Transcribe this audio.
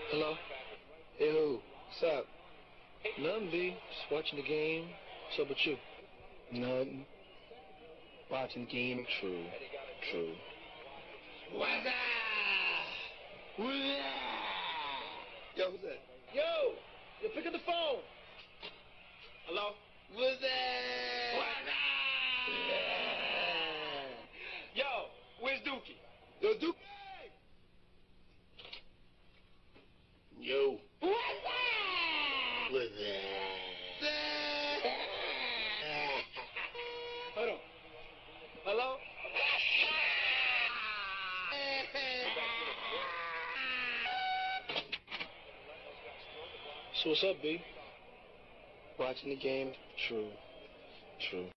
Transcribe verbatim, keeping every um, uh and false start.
Hello? Hey, who? What's up? Nothing, B. Just watching the game. What's up with you? Nothing. Watching the game. True. True. What's up? What's up? Yo, who's that? Yo! Yo, pick up the phone! Hello? What's that? What's up? Yo, where's Dookie? Yo, Dookie! Yo. What's that? What's that? Hold on. Hello? So what's up, B? Watching the game? True. True.